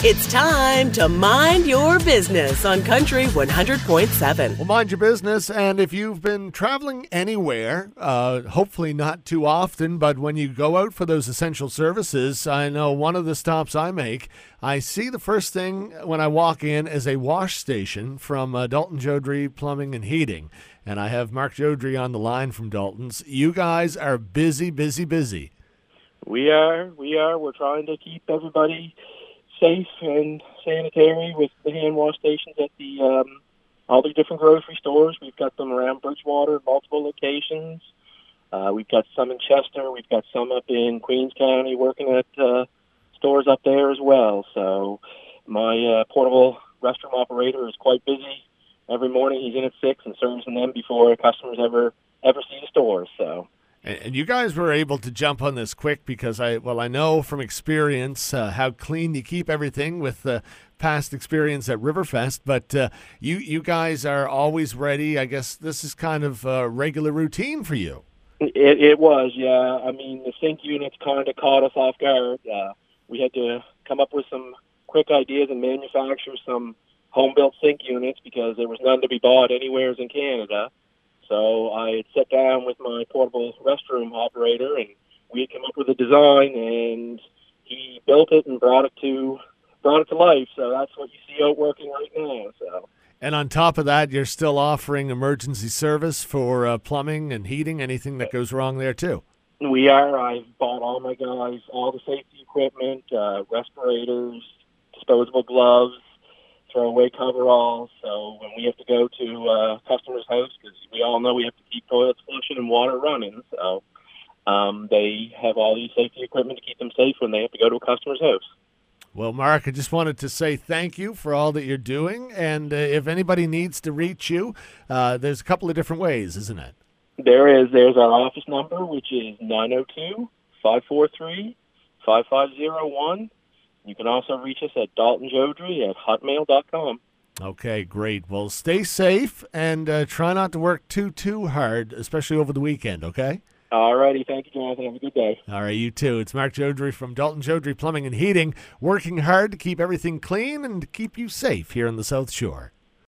It's time to mind your business on Country 100.7. Well, mind your business, and if you've been traveling anywhere, hopefully not too often, but when you go out for those essential services, I know one of the stops I make, I see the first thing when I walk in is a wash station from Dalton Jodrey Plumbing and Heating, and I have Mark Jodrey on the line from Dalton's. You guys are busy, busy, busy. We are. We're trying to keep everybody safe and sanitary with the hand wash stations at the all the different grocery stores. We've got them around Bridgewater, multiple locations. We've got some in Chester. We've got some up in Queens County working at stores up there as well. So my portable restroom operator is quite busy. Every morning he's in at 6 and serves them before customers ever see the stores. So. And you guys were able to jump on this quick because I know from experience how clean you keep everything with past experience at Riverfest, but you guys are always ready. I guess this is kind of a regular routine for you. It was, yeah. I mean, the sink units kind of caught us off guard. We had to come up with some quick ideas and manufacture some home-built sink units because there was none to be bought anywhere in Canada. So I had sat down with my portable restroom operator, and we had come up with a design, and he built it and brought it to life. So that's what you see out working right now. So. And on top of that, you're still offering emergency service for plumbing and heating, anything that goes wrong there too. We are. I've bought all my guys all the safety equipment, respirators, disposable gloves, throwaway coveralls. So when we have to go to customer's house, because we all know we have to keep toilets flushing and water running, so they have all these safety equipment to keep them safe when they have to go to a customer's house. Well, Mark, I just wanted to say thank you for all that you're doing, and if anybody needs to reach you, there's a couple of different ways, isn't it? There is. There's our office number, which is 902-543-5501. You can also reach us at daltonjodrey@hotmail.com. Okay, great. Well, stay safe and try not to work too hard, especially over the weekend, okay? All righty. Thank you, Jonathan. Have a good day. All right, you too. It's Mark Jodrey from Dalton Jodrey Plumbing and Heating, working hard to keep everything clean and to keep you safe here on the South Shore.